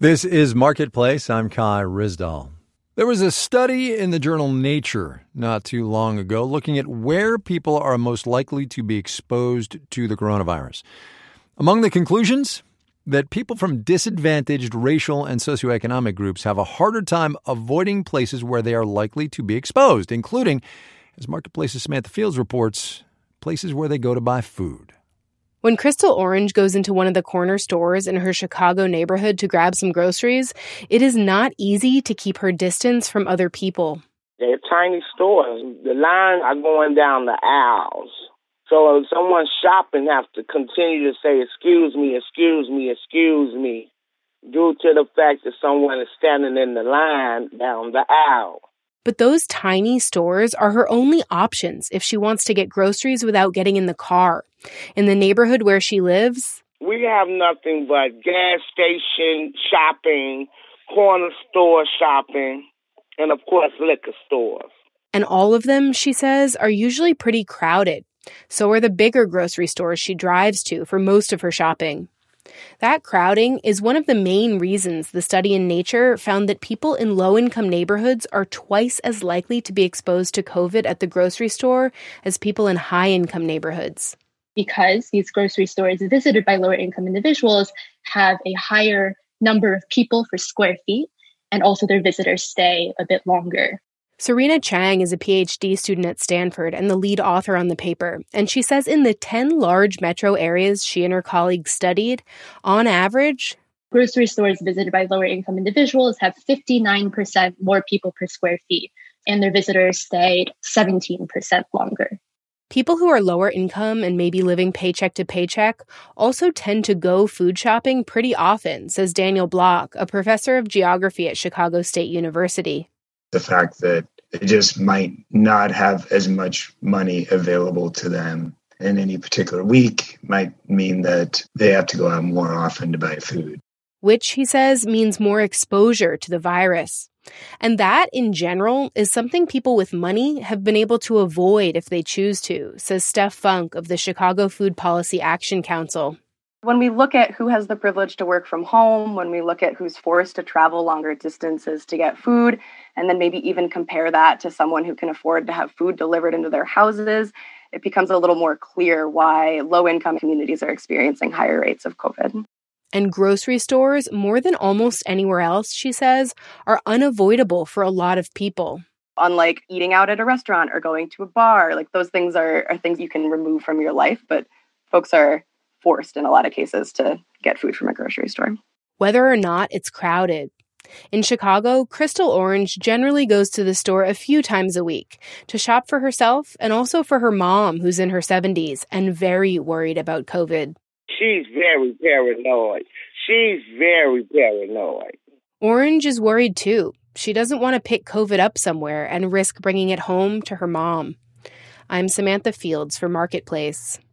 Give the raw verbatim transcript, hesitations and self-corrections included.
This is Marketplace. I'm Kai Ryssdal. There was a study in the journal Nature not too long ago looking at where people are most likely to be exposed to the coronavirus. Among the conclusions, that people from disadvantaged racial and socioeconomic groups have a harder time avoiding places where they are likely to be exposed, including, as Marketplace's Samantha Fields reports, places where they go to buy food. When Crystal Orange goes into one of the corner stores in her Chicago neighborhood to grab some groceries, it is not easy to keep her distance from other people. They're tiny stores. The lines are going down the aisles. So if someone's shopping, have to continue to say, excuse me, excuse me, excuse me, due to the fact that someone is standing in the line down the aisle. But those tiny stores are her only options if she wants to get groceries without getting in the car. In the neighborhood where she lives, we have nothing but gas station shopping, corner store shopping, and of course liquor stores. And all of them, she says, are usually pretty crowded. So are the bigger grocery stores she drives to for most of her shopping. That crowding is one of the main reasons the study in Nature found that people in low-income neighborhoods are twice as likely to be exposed to COVID at the grocery store as people in high-income neighborhoods. Because these grocery stores visited by lower-income individuals have a higher number of people for square feet, and also their visitors stay a bit longer. Serena Chang is a P H D student at Stanford and the lead author on the paper, and she says in the ten large metro areas she and her colleagues studied, on average, grocery stores visited by lower-income individuals have fifty-nine percent more people per square feet, and their visitors stayed seventeen percent longer. People who are lower income and maybe living paycheck to paycheck also tend to go food shopping pretty often, says Daniel Block, a professor of geography at Chicago State University. The fact that they just might not have as much money available to them in any particular week might mean that they have to go out more often to buy food. Which, he says, means more exposure to the virus. And that, in general, is something people with money have been able to avoid if they choose to, says Steph Funk of the Chicago Food Policy Action Council. When we look at who has the privilege to work from home, when we look at who's forced to travel longer distances to get food, and then maybe even compare that to someone who can afford to have food delivered into their houses, it becomes a little more clear why low-income communities are experiencing higher rates of COVID. And grocery stores, more than almost anywhere else, she says, are unavoidable for a lot of people. Unlike eating out at a restaurant or going to a bar, like those things are, are things you can remove from your life, but folks are forced in a lot of cases to get food from a grocery store. Whether or not it's crowded. In Chicago, Crystal Orange generally goes to the store a few times a week to shop for herself and also for her mom, who's in her seventies and very worried about COVID. She's very paranoid. She's very paranoid. Orange is worried too. She doesn't want to pick COVID up somewhere and risk bringing it home to her mom. I'm Samantha Fields for Marketplace.